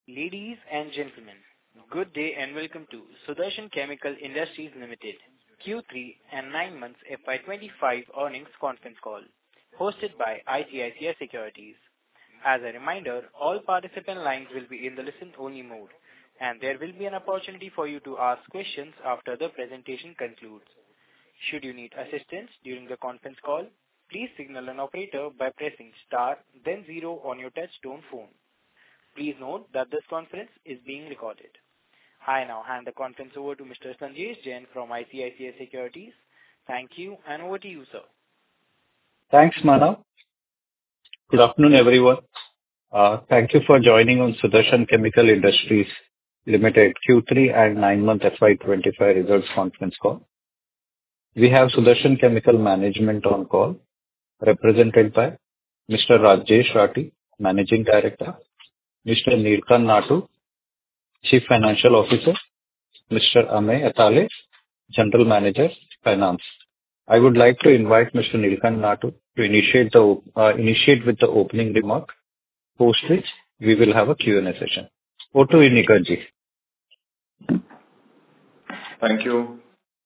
Ladies and gentlemen, good day and welcome to Sudarshan Chemical Industries Limited Q3 and 9 months FY25 earnings conference call, hosted by ICICI Securities. As a reminder, all participant lines will be in the listen-only mode, and there will be an opportunity for you to ask questions after the presentation concludes. Should you need assistance during the conference call, please signal an operator by pressing star, then 0 on your touch-tone phone. Please note that this conference is being recorded. I now hand the conference over to Mr. Sanjesh Jain from ICICI Securities. Thank you, and over to you, sir. Thanks, Manav. Good afternoon, everyone. Thank you for joining on Sudarshan Chemical Industries Limited Q3 and 9-month FY25 results conference call. We have Sudarshan Chemical Management on call, represented by Mr. Rajesh Rathi, Managing Director, Mr. Nilkanth Natu, Chief Financial Officer, Mr. Amey Atale, General Manager, Finance. I would like to invite Mr. Nilkanth Natu to initiate with the opening remark, post which we will have a Q&A session. Over to you, Nilkanth ji. Thank you.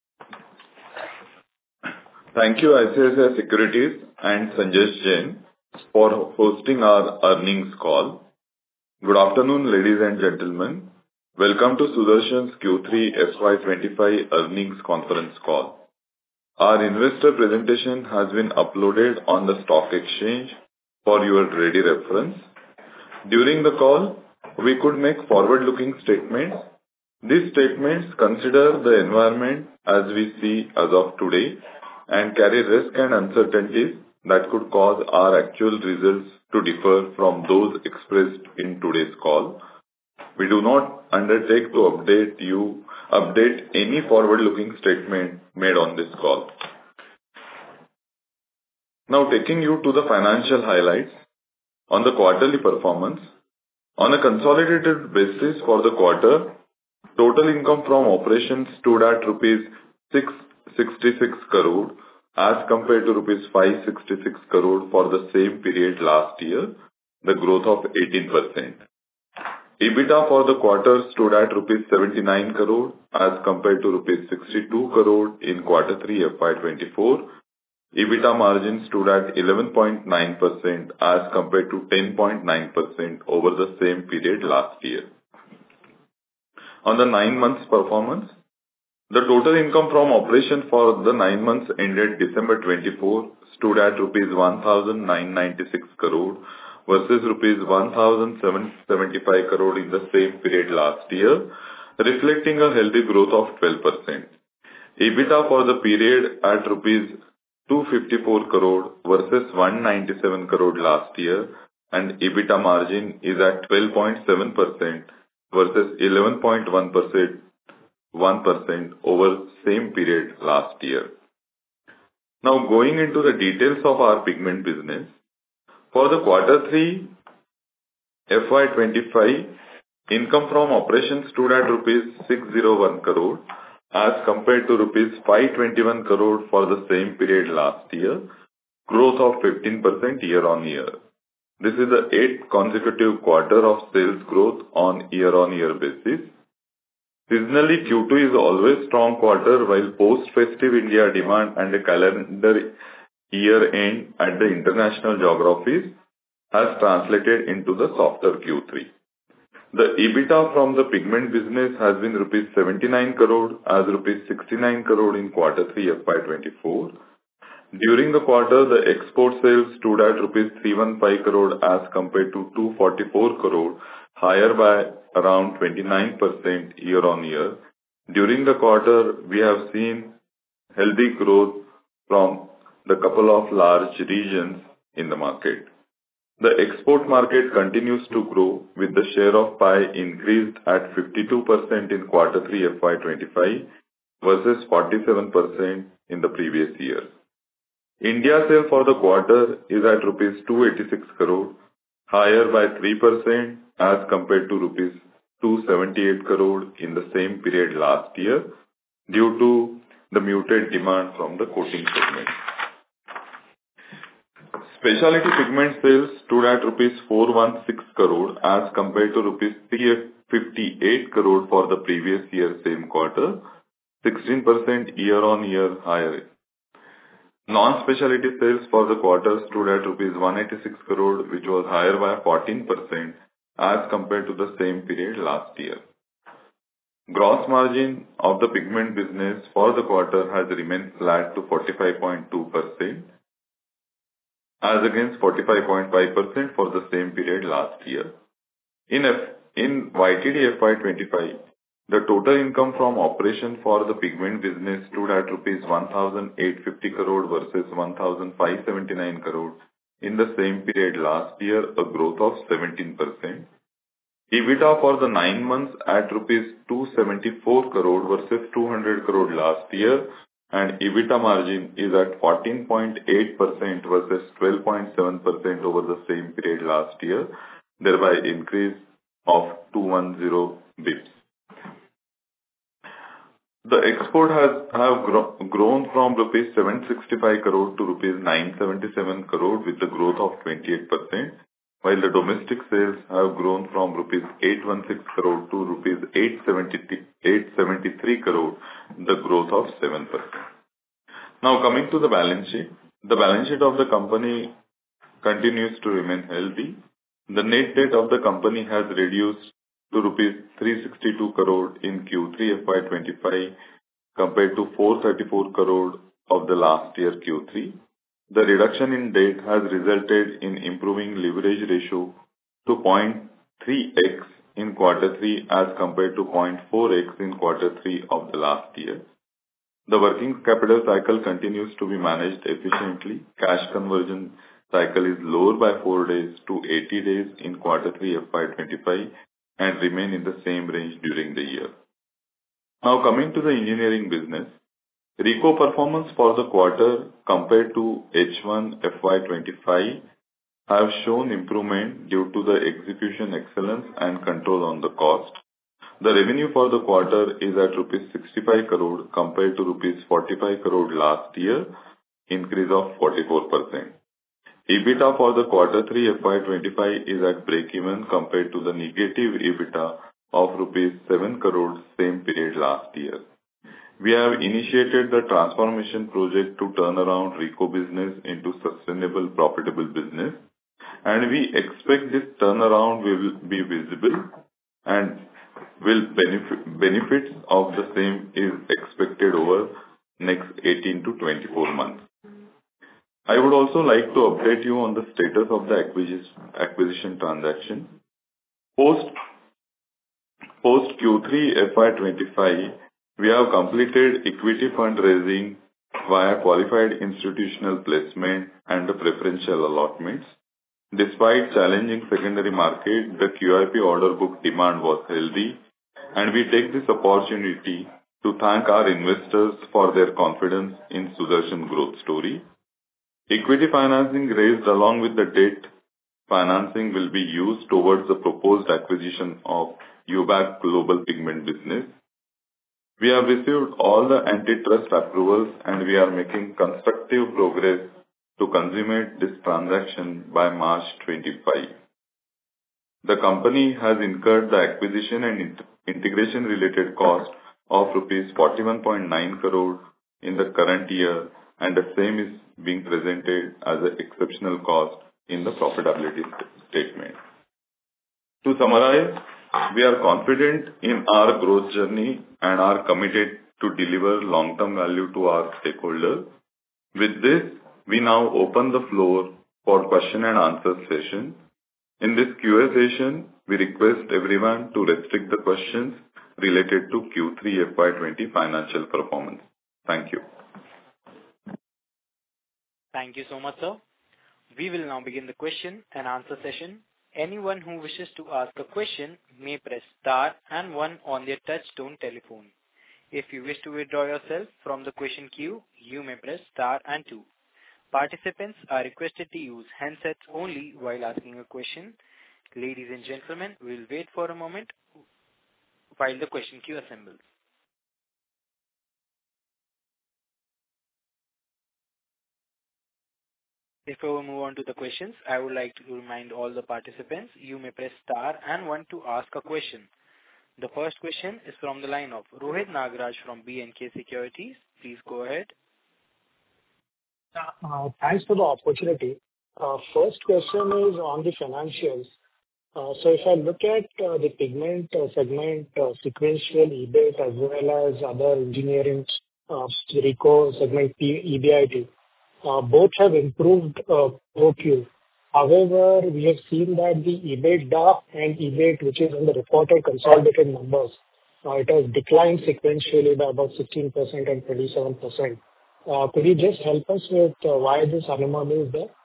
Thank you, ICICI Securities and Sanjesh Jain, for hosting our earnings call. Good afternoon, ladies and gentlemen. Welcome to Sudarshan's Q3 FY25 earnings conference call. Our investor presentation has been uploaded on the stock exchange for your ready reference. During the call, we could make forward-looking statements. These statements consider the environment as we see as of today and carry risk and uncertainties that could cause our actual results to differ from those expressed in today's call. We do not undertake to update any forward-looking statement made on this call. Now, taking you to the financial highlights on the quarterly performance. On a consolidated basis for the quarter, total income from operations stood at rupees 666 crore as compared to rupees 566 crore for the same period last year, the growth of 18%. EBITDA for the quarter stood at rupees 79 crore as compared to rupees 62 crore in quarter 3 FY24. EBITDA margin stood at 11.9% as compared to 10.9% over the same period last year. On the 9 months performance, the total income from operation for the 9 months ended December 24 stood at rupees 1,996 crore versus rupees 1,775 crore in the same period last year, reflecting a healthy growth of 12%. EBITDA for the period at rupees 254 crore versus 197 crore last year, and EBITDA margin is at 12.7% versus 11.1% over same period last year. Now, going into the details of our pigment business. For the quarter 3 FY25, income from operations stood at rupees 601 crore as compared to rupees 521 crore for the same period last year, growth of 15% year-on-year. This is the 8th consecutive quarter of sales growth on year-on-year basis. Seasonally, Q2 is always strong quarter, while post-festive India demand and a calendar year end at the international geographies has translated into the softer Q3. The EBITDA from the pigment business has been rupees 79 crore as rupees 69 crore in quarter 3 FY24. During the quarter, the export sales stood at rupees 315 crore as compared to 244 crore, higher by around 29% year-on-year. During the quarter, we have seen healthy growth from the couple of large regions in the market. The export market continues to grow with the share of pie increased at 52% in quarter 3 FY25 versus 47% in the previous year. India sale for the quarter is at rupees 286 crore, higher by 3% as compared to rupees 278 crore in the same period last year due to the muted demand from the coating segment. Specialty pigment sales stood at rupees 416 crore as compared to rupees 358 crore for the previous year same quarter, 16% year-on-year higher. Non-specialty sales for the quarter stood at rupees 186 crore, which was higher by 14% as compared to the same period last year. Gross margin of the pigment business for the quarter has remained flat to 45.2%, as against 45.5% for the same period last year. In YTD FY25, the total income from operation for the pigment business stood at rupees 1,850 crore versus 1,579 crore in the same period last year, a growth of 17%. EBITDA for the 9 months at rupees 274 crore versus 200 crore last year, and EBITDA margin is at 14.8% versus 12.7% over the same period last year, thereby increase of 210 bps. The export have grown from rupees 765 crore to rupees 977 crore with the growth of 28%, while the domestic sales have grown from rupees 816 crore to rupees 873 crore, the growth of 7%. Now coming to the balance sheet. The balance sheet of the company continues to remain healthy. The net debt of the company has reduced to rupees 362 crore in Q3 FY25 compared to 434 crore of the last year Q3. The reduction in debt has resulted in improving leverage ratio to 0.3x in quarter 3 as compared to 0.4x in quarter 3 of the last year. The working capital cycle continues to be managed efficiently. Cash conversion cycle is lower by 4 days to 80 days in quarter 3 FY25 and remain in the same range during the year. Now coming to the engineering business. RICO performance for the quarter compared to H1 FY25 have shown improvement due to the execution excellence and control on the cost. The revenue for the quarter is at rupees 65 crore compared to rupees 45 crore last year, increase of 44%. EBITDA for the quarter 3 FY25 is at break-even compared to the negative EBITDA of rupees 7 crore same period last year. We have initiated the transformation project to turn around RICO business into sustainable, profitable business, and we expect this turnaround will be visible and benefits of the same is expected over next 18 to 24 months. I would also like to update you on the status of the acquisition transaction. Post Q3 FY25, we have completed equity fundraising via qualified institutional placement and the preferential allotments. Despite challenging secondary market, the QIP order book demand was healthy, and we take this opportunity to thank our investors for their confidence in Sudarshan growth story. Equity financing raised along with the debt financing will be used towards the proposed acquisition of UBAC Global Pigment business. We have received all the antitrust approvals and we are making constructive progress to consummate this transaction by March 25. The company has incurred the acquisition and integration related cost of rupees 41.9 crore in the current year, and the same is being presented as an exceptional cost in the profitability statement. To summarize, we are confident in our growth journey and are committed to deliver long-term value to our stakeholders. With this, we now open the floor for question and answer session. In this Q&A session, we request everyone to restrict the questions related to Q3 FY20 financial performance. Thank you. Thank you so much, sir. We will now begin the question and answer session. Anyone who wishes to ask a question may press star and 1 on their touch-tone telephone. If you wish to withdraw yourself from the question queue, you may press star and 2. Participants are requested to use handsets only while asking a question. Ladies and gentlemen, we will wait for a moment while the question queue assembles. Before we move on to the questions, I would like to remind all the participants you may press star and one to ask a question. The first question is from the line of Rohit Nagraj from B&K Securities. Please go ahead. Thanks for the opportunity. First question is on the financials. So if I look at the pigment segment sequential EBIT as well as other engineering RECO segment EBIT, both have improved QoQ. However, we have seen that the EBITDA and EBIT, which is in the reported consolidated numbers, it has declined sequentially by about 16% and 27%. Could you just help us with why this anomaly is there?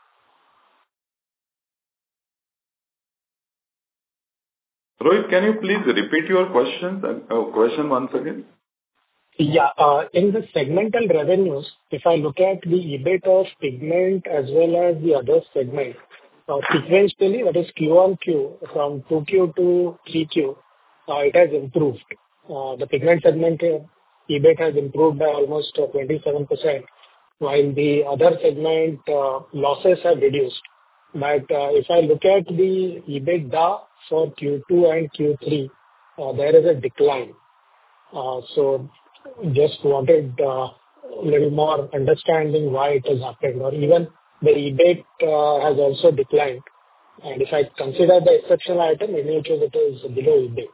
Rohit, can you please repeat your question once again? Yeah. In the segmental revenues, if I look at the EBIT of pigment as well as the other segment, sequentially, that is Q-on-Q, from 2Q to 3Q, it has improved. The pigment segment EBIT has improved by almost 27%, while the other segment losses have reduced. But if I look at the EBITDA for Q2 and Q3, there is a decline. So just wanted a little more understanding why it has happened, or even the EBIT has also declined. And if I consider the exceptional item, in which it is below EBIT.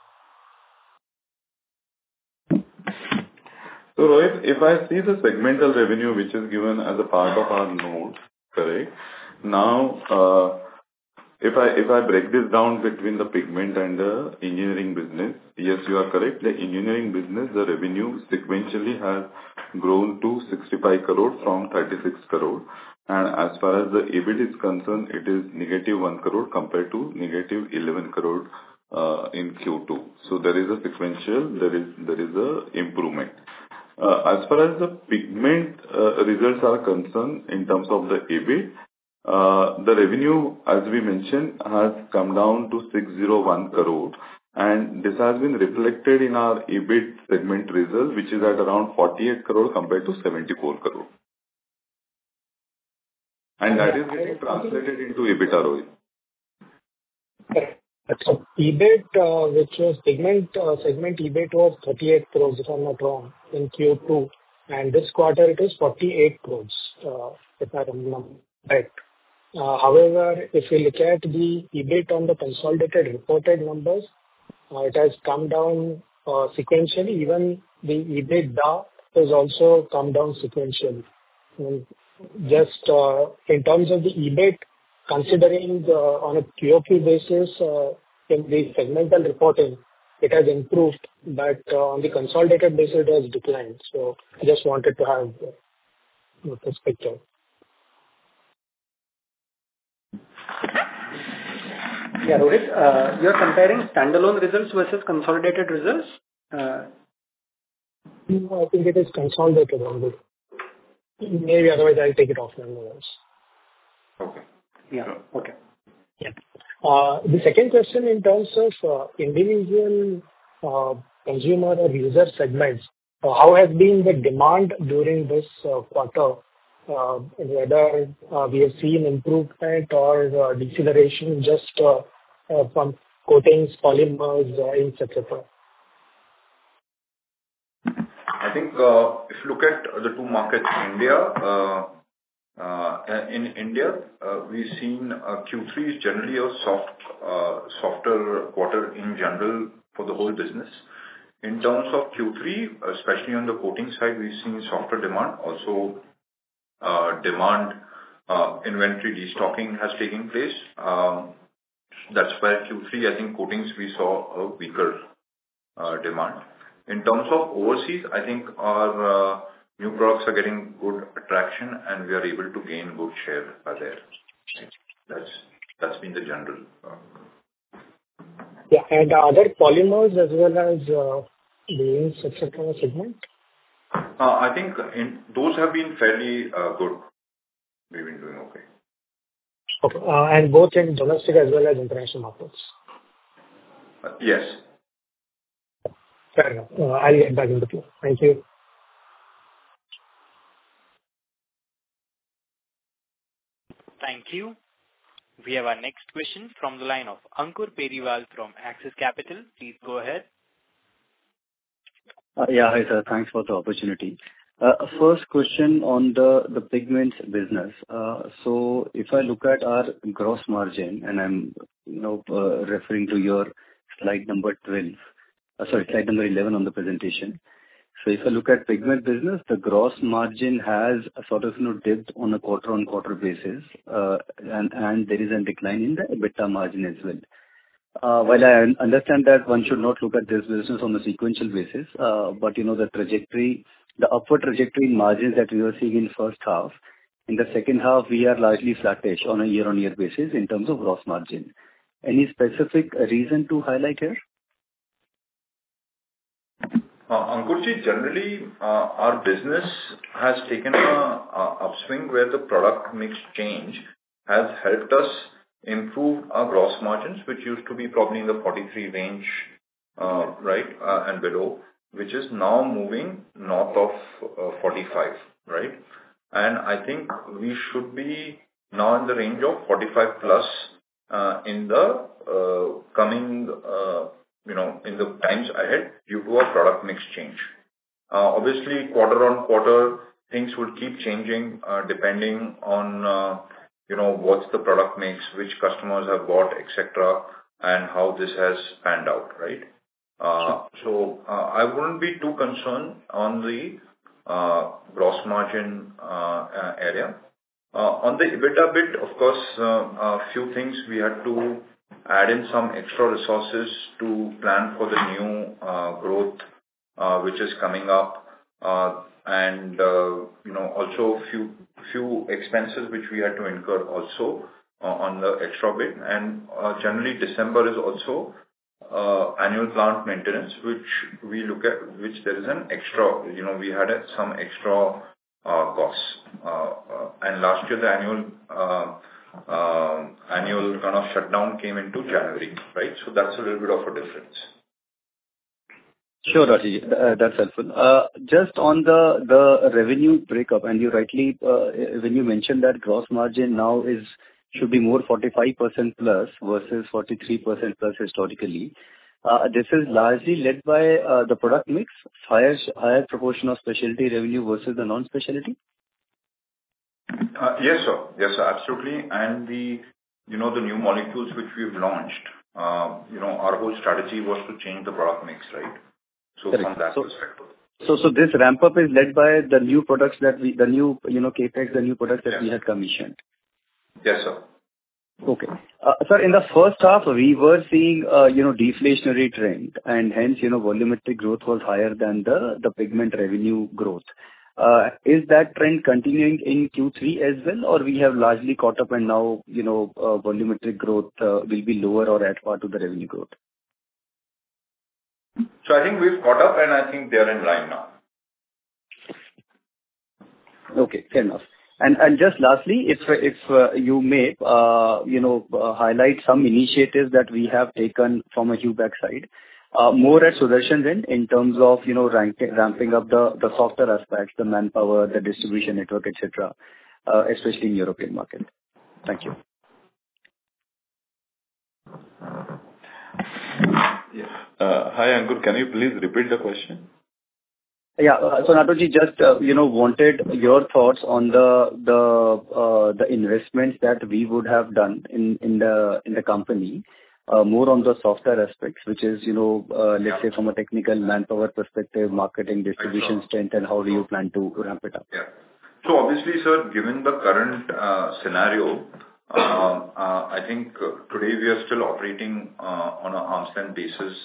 So Rohit, if I see the segmental revenue which is given as a part of our notes, correct? Now, if I break this down between the pigment and the engineering business, yes, you are correct. The engineering business, the revenue sequentially has grown to 65 crore from 36 crore. And as far as the EBIT is concerned, it is negative 1 crore compared to negative 11 crore in Q2. So there is a sequential, there is a improvement. As far as the pigment results are concerned in terms of the EBIT, the revenue, as we mentioned, has come down to 601 crore, and this has been reflected in our EBIT segment result, which is at around 48 crore compared to 74 crore. And that is getting translated into EBITDA, Rohit. So EBIT, which was pigment segment EBIT was 38 crores, if I'm not wrong, in Q2, and this quarter it is 48 crores, if I remember right. However, if you look at the EBIT on the consolidated reported numbers, it has come down sequentially. Even the EBITDA has also come down sequentially. Just in terms of the EBIT, considering on a QoQ basis, in the segmental reporting, it has improved, but on the consolidated basis, it has declined. So I just wanted to have this picture. Yeah, Rohit, you're comparing standalone results versus consolidated results? No, I think it is consolidated only. Maybe otherwise I'll take it off nonetheless. Okay. Yeah. Okay. Yeah. The second question in terms of individual consumer or user segments, how has been the demand during this quarter? Whether we have seen improvement or deceleration just from coatings, polymers, etc. I think if you look at the two markets, in India, we've seen Q3 is generally a softer quarter in general for the whole business. In terms of Q3, especially on the coating side, we've seen softer demand. Also, demand inventory destocking has taken place. That's why Q3, I think coatings we saw a weaker demand. In terms of overseas, I think our new products are getting good traction and we are able to gain good share there. That's been the general. Yeah, and other polymers as well as the inks, etc. segment? I think those have been fairly good. We've been doing okay. Okay, and both in domestic as well as international markets? Yes. Fair enough. I'll get back in the queue. Thank you. Thank you. We have our next question from the line of Ankur Periwal from Axis Capital. Please go ahead. Yeah, hi, sir. Thanks for the opportunity. First question on the pigments business. So if I look at our gross margin, and I'm referring to your slide number 12, slide number 11 on the presentation. So if I look at pigment business, the gross margin has sort of dipped on a quarter-on-quarter basis, and there is a decline in the EBITDA margin as well. While I understand that one should not look at this business on a sequential basis, but the trajectory, the upward trajectory in margins that we were seeing in first half, in the second half, we are largely flattish on a year-on-year basis in terms of gross margin. Any specific reason to highlight here? Ankurji, generally, our business has taken a upswing where the product mix change has helped us improve our gross margins, which used to be probably in the 43 range, right, and below, which is now moving north of 45, right? And I think we should be now in the range of 45 plus in the coming, in the times ahead due to our product mix change. Obviously, quarter on quarter, things will keep changing depending on what's the product mix, which customers have bought, etc., and how this has panned out, right? So I wouldn't be too concerned on the gross margin area. On the EBITDA bit, of course, a few things we had to add in some extra resources to plan for the new growth which is coming up, and also few expenses which we had to incur also on the extra bit. And generally, December is also annual plant maintenance, which we look at, which there is an extra, we had some extra costs. And last year, the annual kind of shutdown came into January, right? So that's a little bit of a difference. Sure, Rajeev, that's helpful. Just on the revenue breakup, and you rightly, when you mentioned that gross margin now should be more 45% plus versus 43% plus historically, this is largely led by the product mix, higher proportion of specialty revenue versus the non-specialty? Yes, sir. Yes, sir, absolutely. And the new molecules which we've launched, our whole strategy was to change the product mix, right? So from that perspective. So this ramp up is led by the new products that the new capex, the new products that we had commissioned. Yes, sir. Okay. Sir, in the first half, we were seeing deflationary trend, and hence volumetric growth was higher than the pigment revenue growth. Is that trend continuing in Q3 as well, or we have largely caught up and now volumetric growth will be lower or at par to the revenue growth? So I think we've caught up, and I think they're in line now. Okay, fair enough. And just lastly, if you may highlight some initiatives that we have taken from a Hubex side, more at Sudarshan's end in terms of ramping up the softer aspects, the manpower, the distribution network, etc., especially in European market. Thank you. Yes. Hi, Ankur. Can you please repeat the question? Yeah. So Natarji, just wanted your thoughts on the investments that we would have done in the company, more on the softer aspects, which is let's say from a technical manpower perspective, marketing, distribution strength, and how do you plan to ramp it up? Yeah. So obviously, sir, given the current scenario, I think today we are still operating on an arm's length basis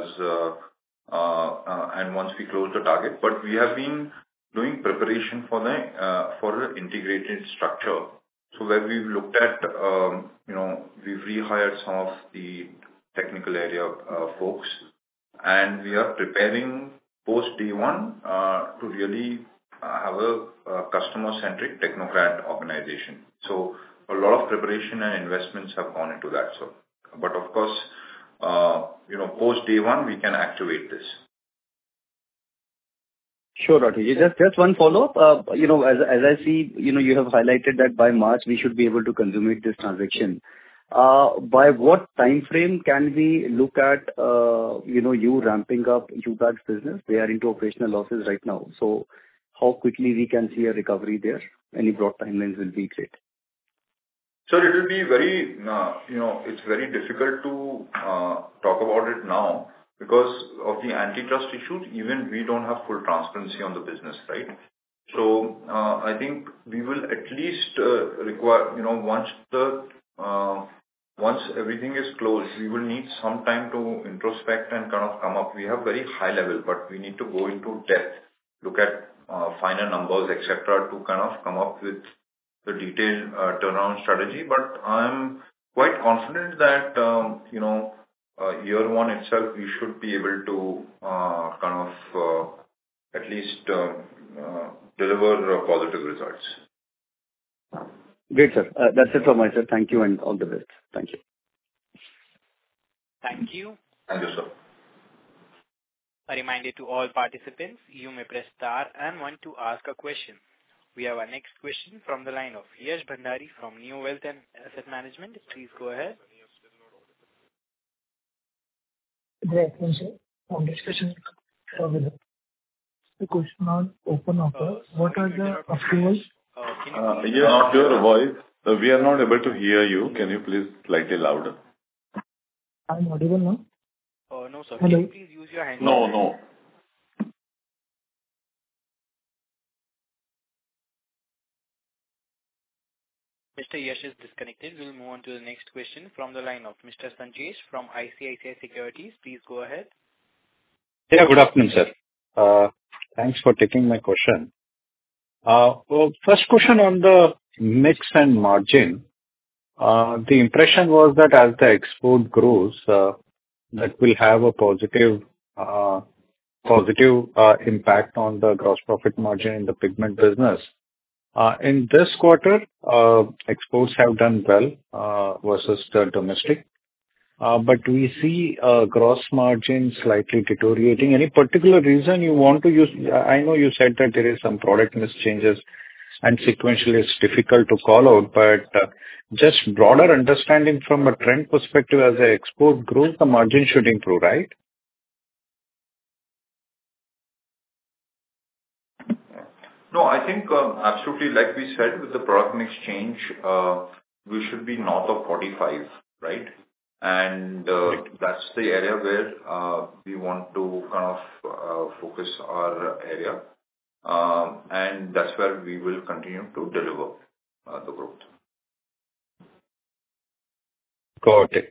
and once we close the target, but we have been doing preparation for the integrated structure. So where we've looked at, we've rehired some of the technical area folks, and we are preparing post day one to really have a customer-centric technocrat organization. So a lot of preparation and investments have gone into that. So, but of course, post day one, we can activate this. Sure, Rathi. Just one follow-up. As I see, you have highlighted that by March, we should be able to consummate this transaction. By what time frame can we look at, you ramping up UBAC's business? They are into operational losses right now. So how quickly we can see a recovery there? Any broad timelines will be great. So it will be very, it's very difficult to talk about it now because of the antitrust issues. Even we don't have full transparency on the business, right? So I think we will at least require, once everything is closed, we will need some time to introspect and kind of come up. We have very high level, but we need to go into depth, look at finer numbers, etc., to kind of come up with the detailed turnaround strategy. But I'm quite confident that, year one itself, we should be able to kind of at least deliver positive results. Great, sir. That's it from my side. Thank you and all the best. Thank you. Thank you. Thank you, sir. A reminder to all participants, you may press star and one to ask a question. We have our next question from the line of Yash Bhandari from New Wealth and Asset Management. Please go ahead. Good afternoon, sir. On discussion with the question on open offer, what are the approvals? Yes, your voice. We are not able to hear you. Can you please slightly louder? I'm audible now? No, sir. Hello? Can you please use your hand? No. Mr. Yash is disconnected. We'll move on to the next question from the line of Mr. Sanjesh from ICICI Securities. Please go ahead. Yeah, good afternoon, sir. Thanks for taking my question. First question on the mix and margin. The impression was that as the export grows, that will have a positive impact on the gross profit margin in the pigment business. In this quarter, exports have done well versus the domestic. But we see gross margin slightly deteriorating. Any particular reason you want to use? I know you said that there is some product mix changes and sequentially it's difficult to call out, but just broader understanding from a trend perspective, as the export grows, the margin should improve, right? No, I think absolutely, like we said, with the product mix change, we should be north of 45, right? And that's the area where we want to kind of focus our area. And that's where we will continue to deliver the growth. Got it.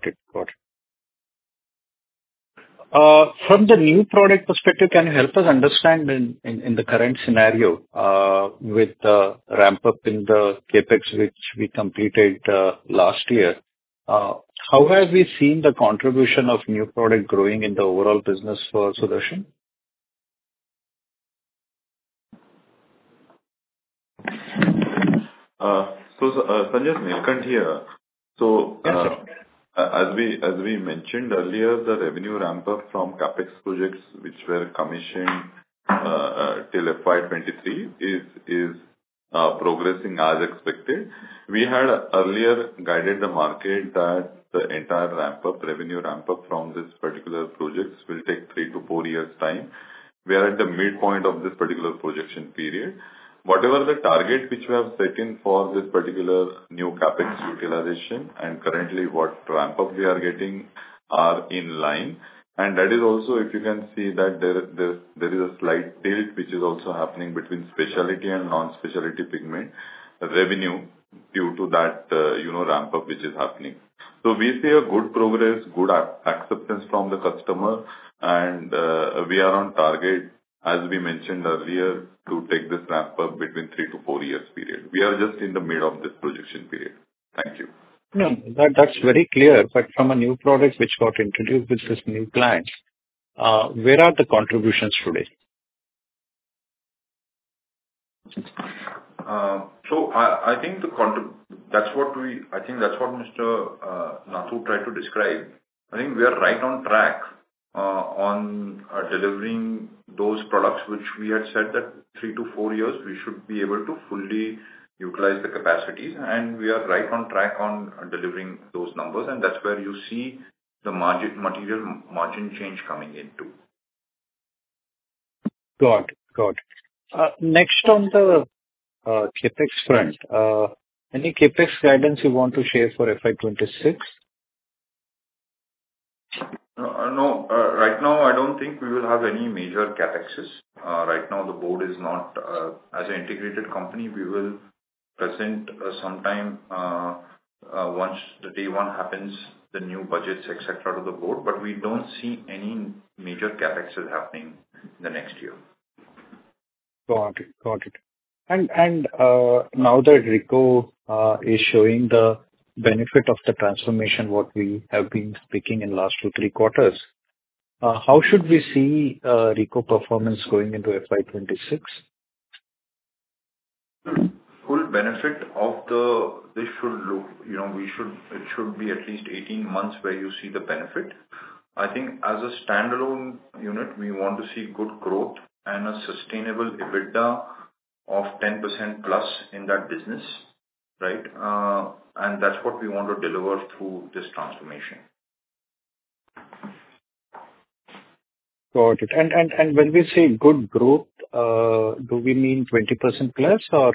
From the new product perspective, can you help us understand in the current scenario with the ramp up in the CapEx which we completed last year? How have we seen the contribution of new product growing in the overall business for Sudarshan? Sanjay, Nilkant here. So, Yes, as we mentioned earlier, the revenue ramp up from CapEx projects which were commissioned till FY23 is progressing as expected. We had earlier guided the market that the entire revenue ramp up from this particular projects will take 3 to 4 years time. We are at the midpoint of this particular projection period. Whatever the target which we have set in for this particular new CapEx utilization and currently what ramp up we are getting are in line. And that is also, if you can see that there is a slight tilt which is also happening between specialty and non-specialty pigment revenue due to that, ramp up which is happening. So we see a good progress, good acceptance from the customer, and we are on target, as we mentioned earlier, to take this ramp up between 3 to 4 years period. We are just in the mid of this projection period. Thank you. No, that's very clear. But from a new product which got introduced with this new client, where are the contributions today? So I think that's what Mr. Nathu tried to describe. I think we are right on track on delivering those products, which we had said that 3 to 4 years, we should be able to fully utilize the capacities, and we are right on track on delivering those numbers, and that's where you see the material margin change coming into. Got it. Next on the CapEx front, any CapEx guidance you want to share for FY 26? No, right now, I don't think we will have any major CapExes. Right now, the board is not, as an integrated company, we will present sometime once the day one happens, the new budgets, etc., to the board, but we don't see any major CapExes happening in the next year. Got it. And now that RICO is showing the benefit of the transformation, what we have been speaking in last 2-3 quarters, how should we see RICO performance going into FY 26? Full benefit of this should look, it should be at least 18 months where you see the benefit. I think as a standalone unit, we want to see good growth and a sustainable EBITDA of 10% plus in that business, right? And that's what we want to deliver through this transformation. Got it. And when we say good growth, do we mean 20% plus or?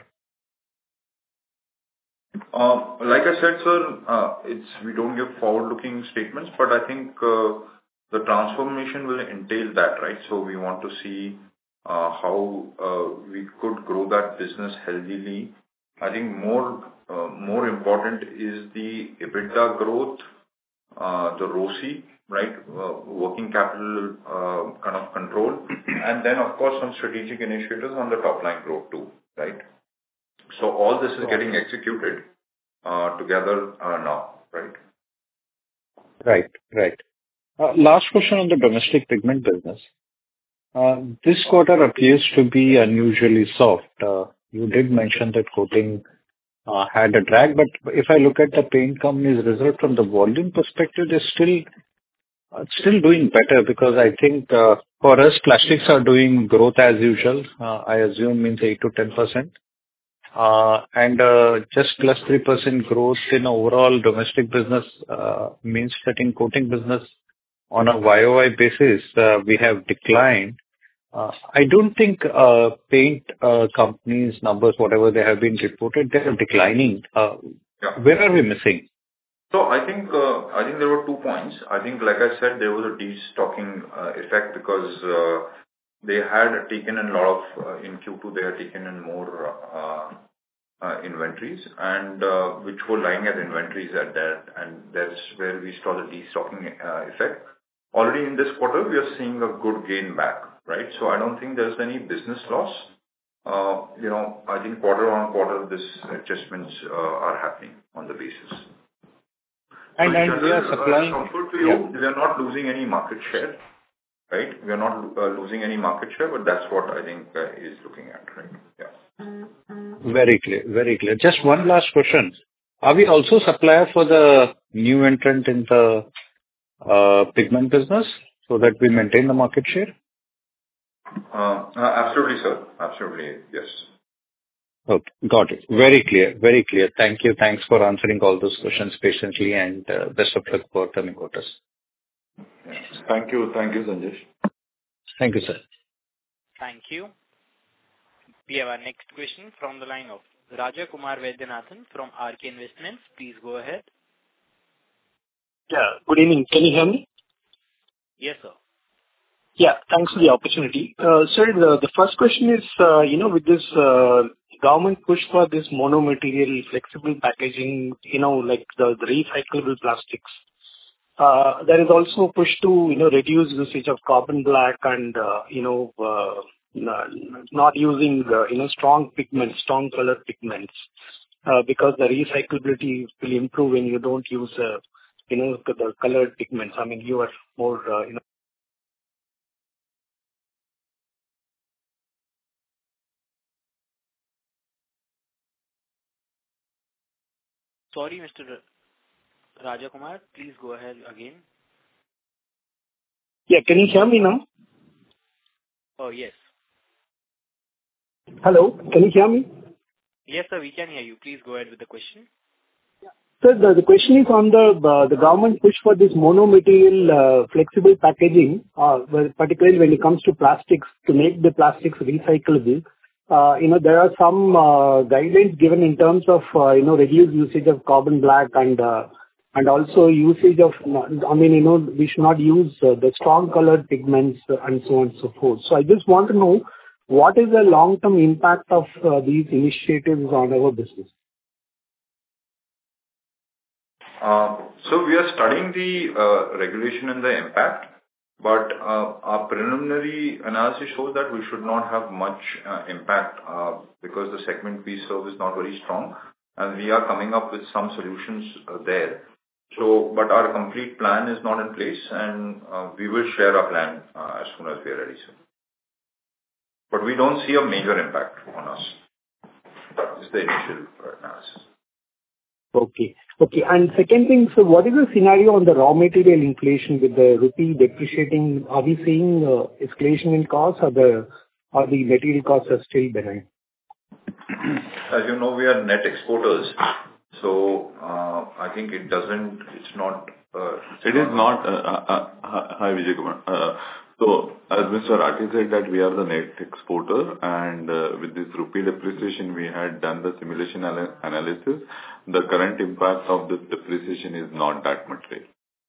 Like I said, sir, we don't give forward-looking statements, but I think the transformation will entail that, right? So we want to see how we could grow that business healthily. I think more important is the EBITDA growth, the ROCE, right? Working capital kind of control, and then of course some strategic initiatives on the top line growth too, right? So all this is getting executed together now, right? Right. Last question on the domestic pigment business. This quarter appears to be unusually soft. You did mention that coating had a drag, but if I look at the paint company's result from the volume perspective, they're still doing better, because I think for us, plastics are doing growth as usual. I assume means 8 to 10%. And just plus 3% growth in overall domestic business means that in coating business on a YOY basis, we have declined. I don't think paint companies' numbers, whatever they have been reported, they are declining. Where are we missing? So I think there were 2 points. I think, like I said, there was a destocking effect because they had taken in a lot of in Q2. They had taken in more inventories and which were lying as inventories at that, and that's where we saw the destocking effect. Already in this quarter, we are seeing a good gain back, right? So I don't think there's any business loss. I think quarter on quarter, these adjustments are happening on the basis. And we are supplying. Comfort to you, we are not losing any market share, right? We are not losing any market share, but that's what I think is looking at, right? Yeah. Very clear. Just one last question. Are we also supplier for the new entrant in the pigment business so that we maintain the market share? Absolutely, sir. Absolutely, yes. Okay, got it. Very clear. Thank you. Thanks for answering all those questions patiently, and best of luck for coming quarters. Yes. Thank you, Sanjesh. Thank you, sir. Thank you. We have our next question from the line of Raja Kumar Vaidyanathan from RK Investments. Please go ahead. Yeah, good evening. Can you hear me? Yes, sir. Yeah, thanks for the opportunity. Sir, the first question is, with this government push for this mono-material flexible packaging, like the recyclable plastics, there is also a push to, reduce usage of carbon black and, not using, strong pigments, strong color pigments, because the recyclability will improve when you don't use, the colored pigments. I mean, you are more, Sorry, Mr. Raja Kumar, please go ahead again. Yeah, can you hear me now? Oh, yes. Hello, can you hear me? Yes, sir, we can hear you. Please go ahead with the question. Sir, the question is on the government push for this mono-material flexible packaging, particularly when it comes to plastics, to make the plastics recyclable. There are some guidelines given in terms of, reduced usage of carbon black and also usage of, we should not use the strong colored pigments and so on and so forth. So I just want to know, what is the long-term impact of these initiatives on our business? So we are studying the regulation and the impact, but our preliminary analysis shows that we should not have much impact because the segment we serve is not very strong, and we are coming up with some solutions there. So, but our complete plan is not in place, and we will share our plan as soon as we are ready, sir. But we don't see a major impact on us. That is the initial analysis. Okay. And second thing, so what is the scenario on the raw material inflation with the rupee depreciating? Are we seeing escalation in costs, or the material costs are still benign? As you know, we are net exporters, so I think it is not. Hi, Vijay Kumar. So, as Mr. Rathi said, that we are the net exporter, and with this rupee depreciation, we had done the simulation analysis. The current impact of this depreciation is not that material.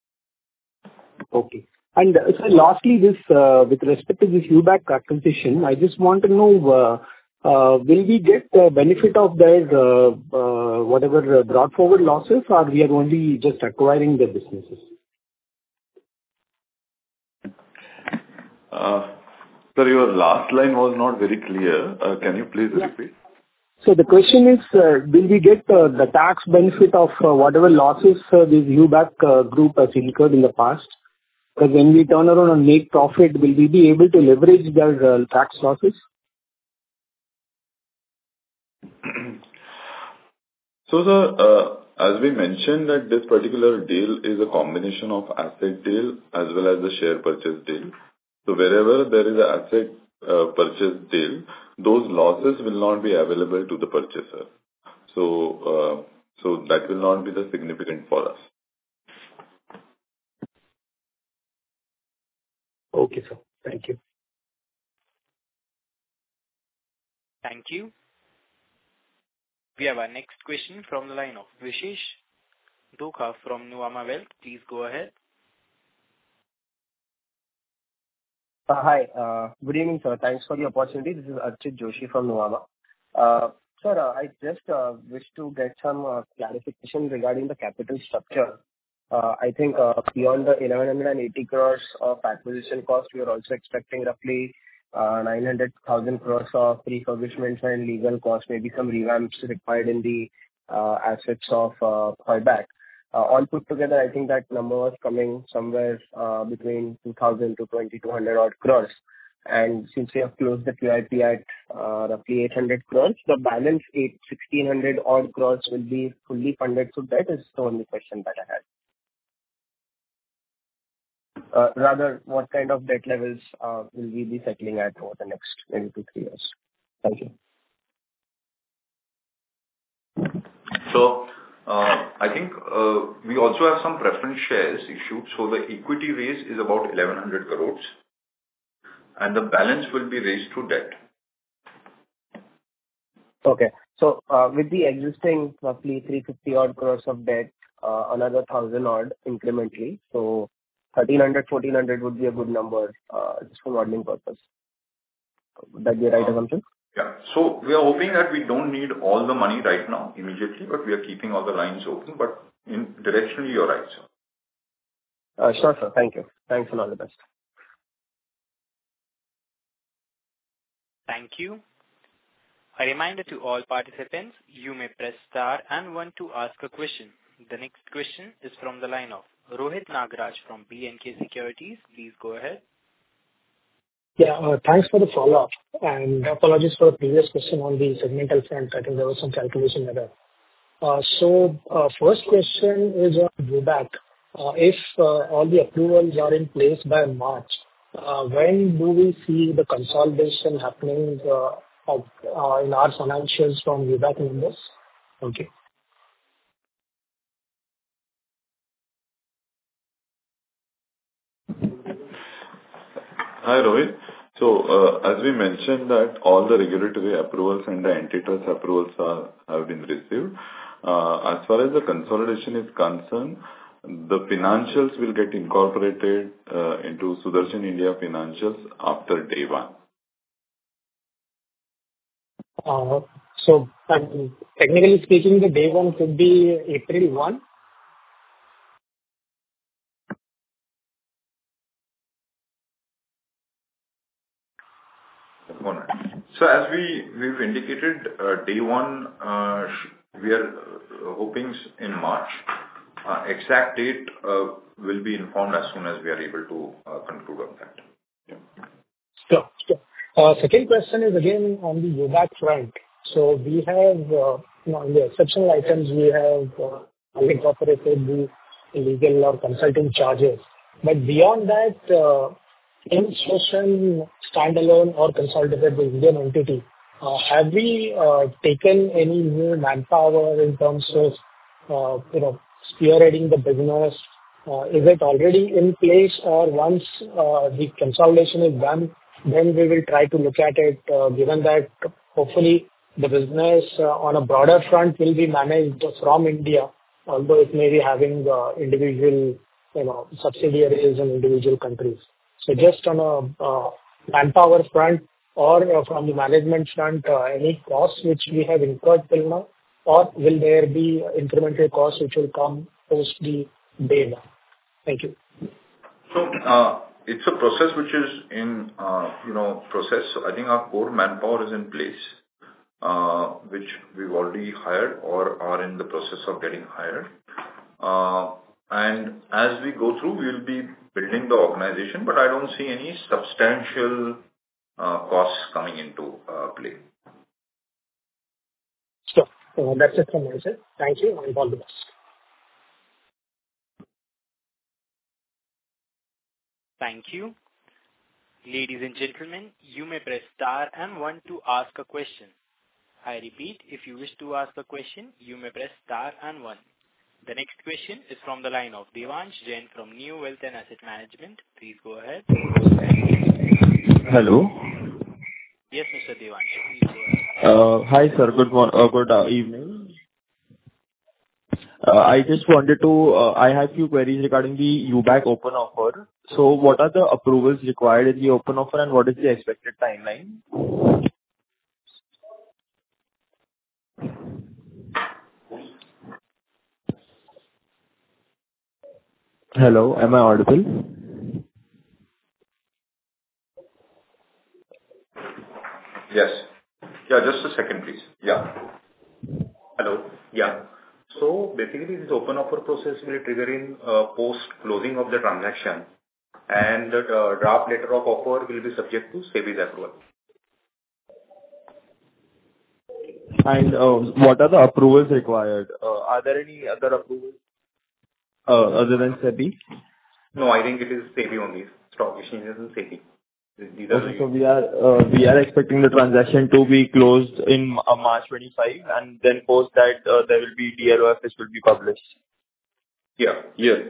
Okay. And so lastly, this with respect to this UBAC acquisition, I just want to know, will we get the benefit of their whatever brought forward losses, or we are only just acquiring the businesses? Sir, your last line was not very clear. Can you please repeat? So the question is, will we get the tax benefit of whatever losses this UBAC group has incurred in the past? Because when we turn around and make profit, will we be able to leverage their tax losses? So, sir, as we mentioned, that this particular deal is a combination of asset deal as well as the share purchase deal. So wherever there is an asset purchase deal, those losses will not be available to the purchaser. So that will not be the significant for us. Okay, sir. Thank you. Thank you. We have our next question from the line of Vishesh Dokha from Nuvama Wealth. Please go ahead. Hi. Good evening, sir. Thanks for the opportunity. This is Archit Joshi from Nuvama. Sir, I just wish to get some clarification regarding the capital structure. I think beyond the 1180 crores of acquisition cost, we are also expecting roughly 900,000 crores of refurbishments and legal costs, maybe some revamps required in the assets of Heubach. All put together, I think that number was coming somewhere between 2,000 to 2,200 odd crores. And since we have closed the QIP at roughly 800 crores, the balance 1,600 odd crores will be fully funded. So that is the only question that I had. Rather, what kind of debt levels will we be settling at over the next maybe 2-3 years? Thank you. So, I think we also have some preference shares issued. So the equity raise is about 1,100 crores, and the balance will be raised through debt. Okay. So with the existing roughly 350 odd crores of debt, another 1,000 odd incrementally, so 1,300, 1,400 would be a good number just for modeling purpose. Would that be a right assumption? Yeah. So we are hoping that we don't need all the money right now immediately, but we are keeping all the lines open. But directionally, you're right, sir. Sure, sir. Thank you. Thanks and all the best. Thank you. A reminder to all participants, you may press star and 1 to ask a question. The next question is from the line of Rohit Nagraj from B&K Securities. Please go ahead. Yeah, thanks for the follow-up, and apologies for the previous question on the segmental front. I think there was some calculation error. So, first question is on UBAC. if all the approvals are in place by March, when do we see the consolidation happening in our financials from UBAC numbers? Okay. Hi, Rohit. So, as we mentioned that all the regulatory approvals and the antitrust approvals have been received. As far as the consolidation is concerned, the financials will get incorporated into Sudarshan India financials after day one. So, technically speaking, the day one could be April 1? So as we've indicated, day one, we are hoping in March. Exact date will be informed as soon as we are able to conclude on that. Yeah. Sure. Second question is again on the UBAC front. So we have, in the exceptional items, we have incorporated the legal or consulting charges. But beyond that, in Sudarshan standalone or consolidated with Indian entity, have we taken any new manpower in terms of, spearheading the business? Is it already in place, or once the consolidation is done, then we will try to look at it, given that hopefully the business on a broader front will be managed from India, although it may be having individual, subsidiaries in individual countries. So just on a manpower front or from the management front, any costs which we have incurred till now, or will there be incremental costs which will come post the day now? Thank you. So it's a process which is in process. So I think our core manpower is in place, which we've already hired or are in the process of getting hired. And as we go through, we will be building the organization, but I don't see any substantial costs coming into play. Sure. That's it from my side. Thank you, and all the best. Thank you. Ladies and gentlemen, you may press star and one to ask a question. I repeat, if you wish to ask a question, you may press star and one. The next question is from the line of Devansh Jain from New Wealth and Asset Management. Please go ahead. Hello. Yes, Mr. Devansh. Please go ahead. Hi, sir. Good evening. I just wanted to, I have few queries regarding the UBAC open offer. So what are the approvals required in the open offer, and what is the expected timeline? Hello, am I audible? Yes. Yeah, just a second, please. Yeah. Hello. Yeah. So basically, this open offer process will trigger in post-closing of the transaction, and the draft letter of offer will be subject to SEBI's approval. And what are the approvals required? Are there any other approvals other than SEBI? No, I think it is SEBI only. Stock exchanges and SEBI. These are okay, so we are expecting the transaction to be closed in March 25, and then post that there will be DLOF which will be published. Yeah. Yes.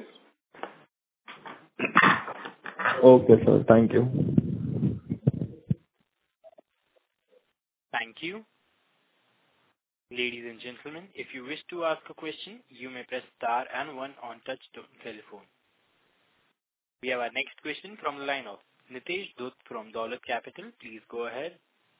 Okay, sir. Thank you. Thank you. Ladies and gentlemen, if you wish to ask a question, you may press star and one on touch telephone. We have our next question from the line of Nitesh Dutt from Dolat Capital. Please go ahead.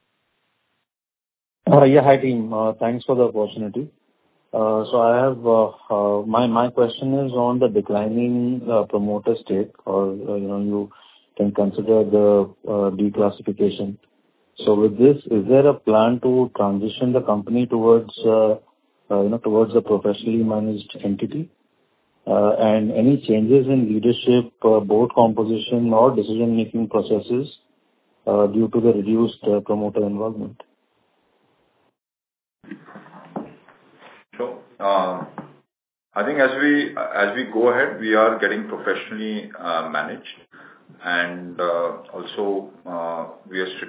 Yeah, hi team. Thanks for the opportunity. So I have my question is on the declining promoter stake, or you can consider the declassification. So with this, is there a plan to transition the company towards towards a professionally managed entity? And any changes in leadership, board composition, or decision-making processes due to the reduced promoter involvement? So, I think as we go ahead, we are getting professionally managed, and also we are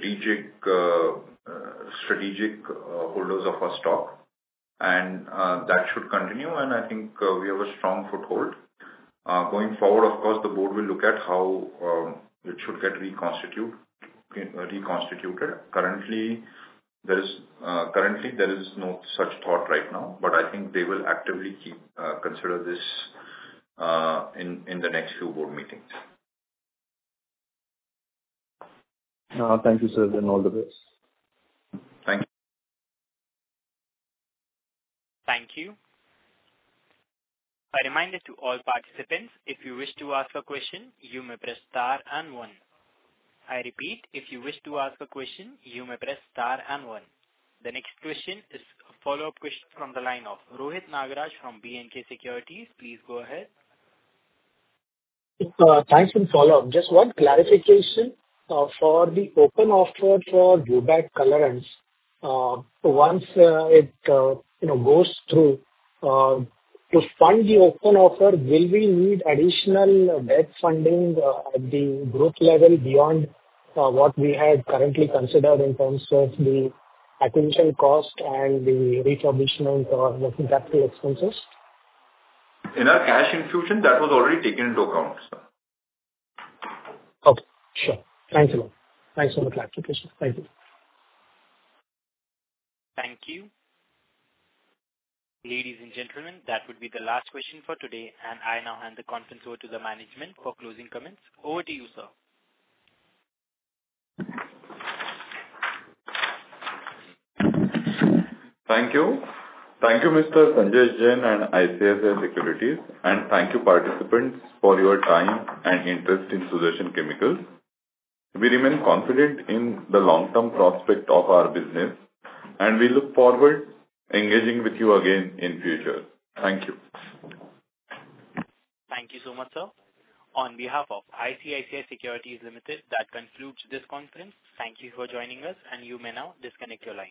strategic holders of our stock, and that should continue, and I think we have a strong foothold. Going forward, of course, the board will look at how it should get reconstituted. Currently, there is no such thought right now, but I think they will actively consider this in the next few board meetings. Thank you, sir, and all the best. Thank you. Thank you. A reminder to all participants, if you wish to ask a question, you may press star and 1. I repeat, if you wish to ask a question, you may press star and 1. The next question is a follow-up question from the line of Rohit Nagaraj from B&K Securities. Please go ahead. Thanks for the follow-up. Just one clarification for the open offer for UBAC Colorants. Once it goes through, to fund the open offer, will we need additional debt funding at the group level beyond what we had currently considered in terms of the acquisition cost and the refurbishment or working capital expenses? In our cash infusion, that was already taken into account, sir. Okay, sure. Thanks a lot. Thanks for the clarification. Thank you. Thank you. Ladies and gentlemen, that would be the last question for today, and I now hand the conference over to the management for closing comments. Over to you, sir. Thank you. Thank you, Mr. Sanjay Jain and ICICI Securities, and thank you participants for your time and interest in Sudarshan Chemicals. We remain confident in the long-term prospect of our business, and we look forward engaging with you again in future. Thank you. Thank you so much, sir. On behalf of ICICI Securities Limited, that concludes this conference. Thank you for joining us, and you may now disconnect your line.